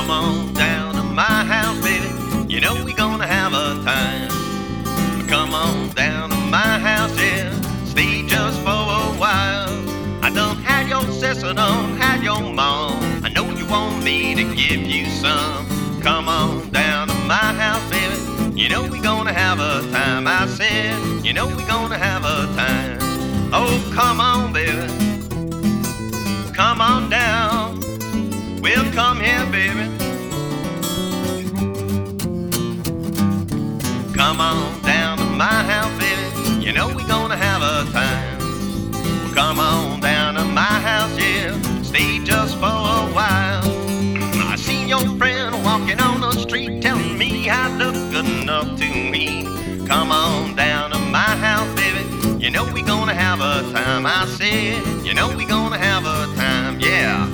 Come on down to my house, baby. You know we gonna have a time. Come on down to my house, yeah. Stay just for a while. I done had your sister, done had your mom. I know you want me to give you some. Come on down to my house, baby. You know we gonna have a time. I said, you know we gonna have a time. Oh, come on, baby. Come on down. We'll come here, baby. Come on down to my house, baby. You know we gonna have a time. Well, come on down to my house, yeah. Stay just for a while. I seen your friend walking on the street telling me I look good enough to me. Come on down to my house, baby. You know we gonna have a time. I said, you know we gonna have a time, yeah.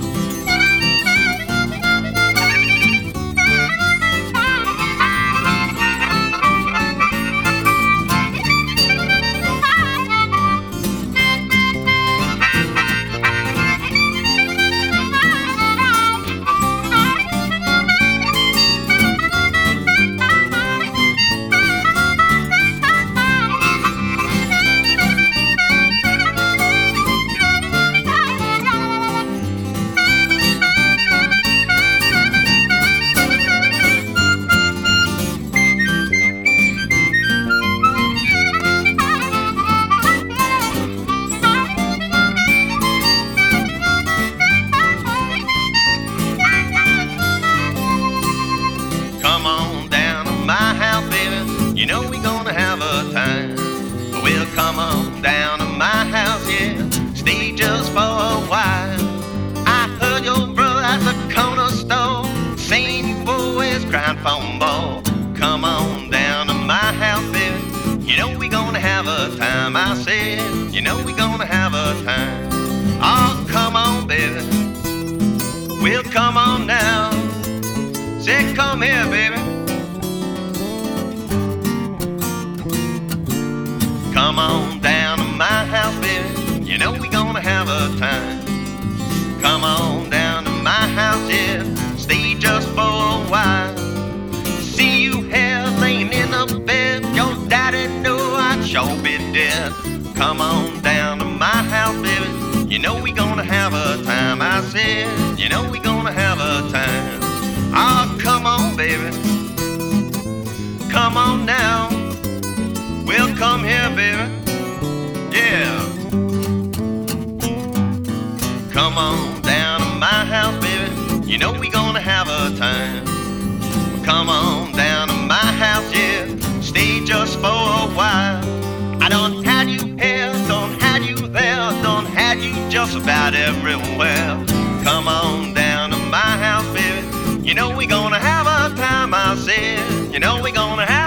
Come on down to my house, baby. You know we gonna have a time. Well, come on down to my house, yeah. Stay just for a while. I heard your brother at the corner store saying you boys crying for more. Come on down to my house, baby. You know we gonna have a time. I said, you know we gonna have a time. Oh, come on, baby. Well, come on down. Say, come here, baby. Come on down to my house, baby. You know we gonna have a time. Come on down to my house, yeah. Stay just for a while. See you here laying in the bed. Your daddy knew I'd sure be dead. Come on down to my house, baby. You know we gonna have a time. I said, you know we gonna have a time. Oh, come on, baby. Come on now. We'll come here, baby. Yeah. Come on down to my house, baby. You know we gonna have a time. Come on down to my house, yeah. Stay just for a while. I done had you here, done had you there, done had you just about everywhere. Come on down to my house, baby. You know we gonna have a time, I said. You know we gonna have